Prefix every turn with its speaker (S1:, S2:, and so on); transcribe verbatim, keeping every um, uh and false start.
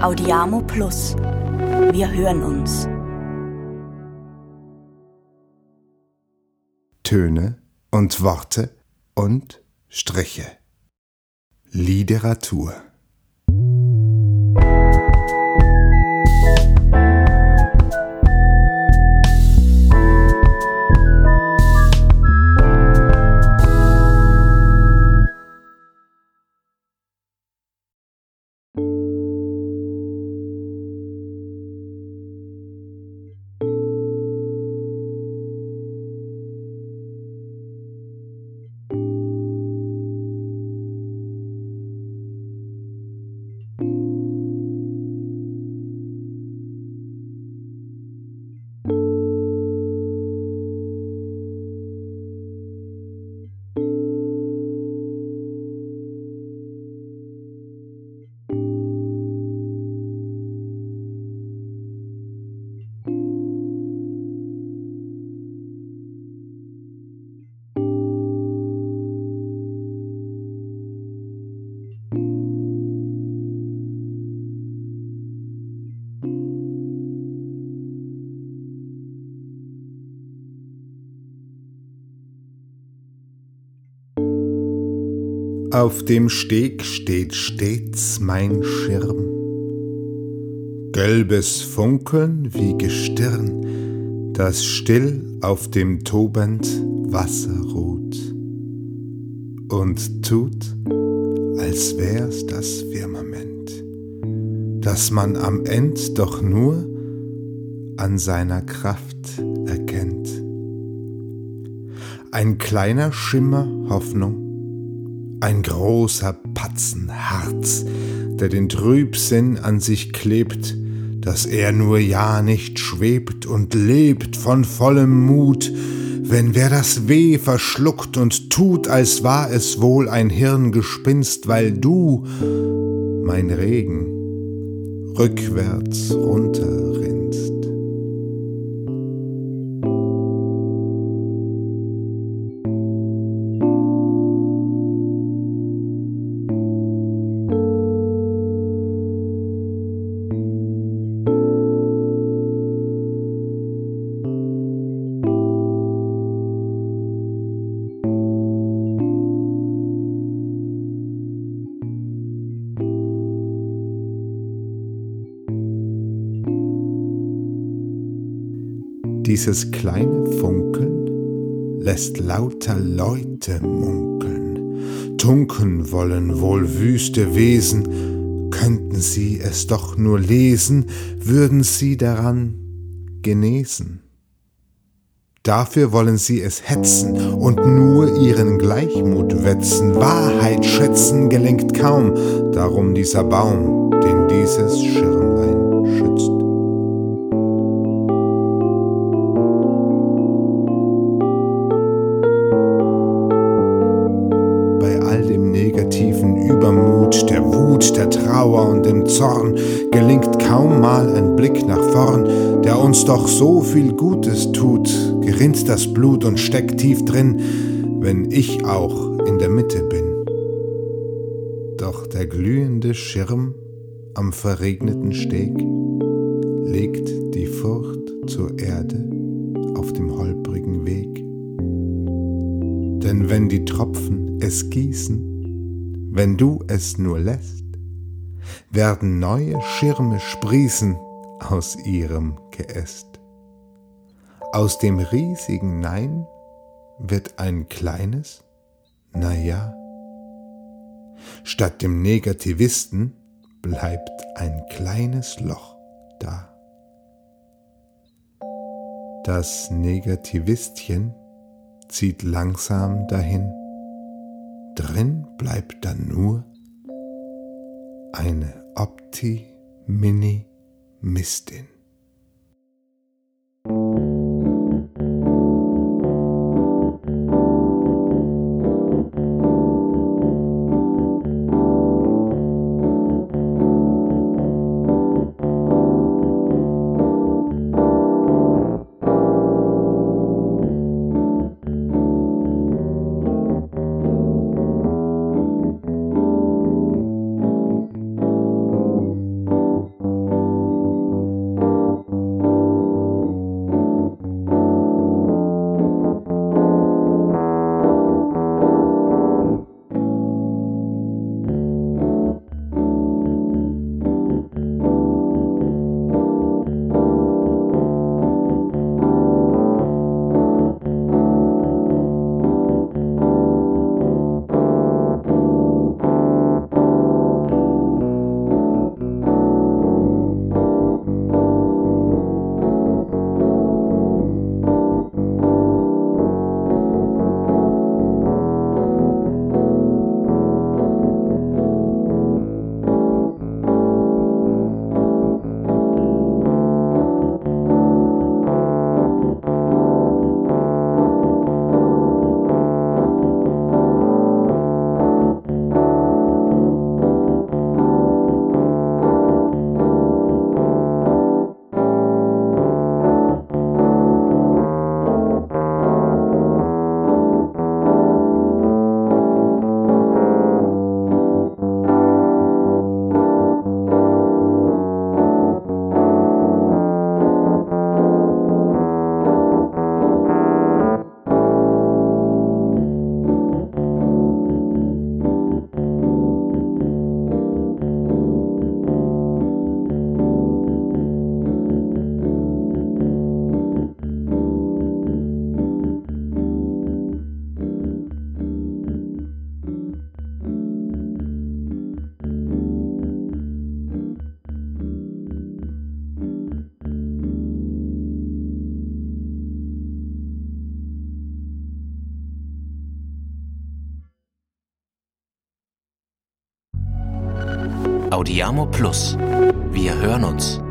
S1: Audiamo Plus. Wir hören uns.
S2: Töne und Worte und Striche. Literatur. Auf dem Steg steht stets mein Schirm, gelbes Funkeln wie Gestirn, das still auf dem tobend Wasser ruht und tut, als wär's das Firmament, das man am End doch nur an seiner Kraft erkennt. Ein kleiner Schimmer Hoffnung, ein großer Batzen Harz, der den Trübsinn an sich klebt, dass er nur ja nicht schwebt und lebt von vollem Mut, wenn wer das Weh verschluckt und tut, als war es wohl ein Hirngespinst, weil du, mein Regen, rückwärts runterrinnst. Dieses kleine Funkeln lässt lauter Leute munkeln, tunken wollen wohl wüste Wesen, könnten sie es doch nur lesen, würden sie daran genesen. Dafür wollen sie es hetzen und nur ihren Gleichmut wetzen, Wahrheit schätzen gelenkt kaum, darum dieser Baum, den dieses Schirmlein schützt. Negativen Übermut, der Wut, der Trauer und dem Zorn gelingt kaum mal ein Blick nach vorn, der uns doch so viel Gutes tut, gerinnt das Blut und steckt tief drin, wenn ich auch in der Mitte bin. Doch der glühende Schirm am verregneten Steg legt die Furcht zur Erde auf dem holprigen Weg. Denn wenn die Tropfen es gießen, wenn du es nur lässt, werden neue Schirme sprießen aus ihrem Geäst. Aus dem riesigen Nein wird ein kleines Naja. Statt dem Negativisten bleibt ein kleines Loch da. Das Negativistchen zieht langsam dahin. Drin bleibt dann nur eine Optimistin.
S3: Audiamo Plus. Wir hören uns.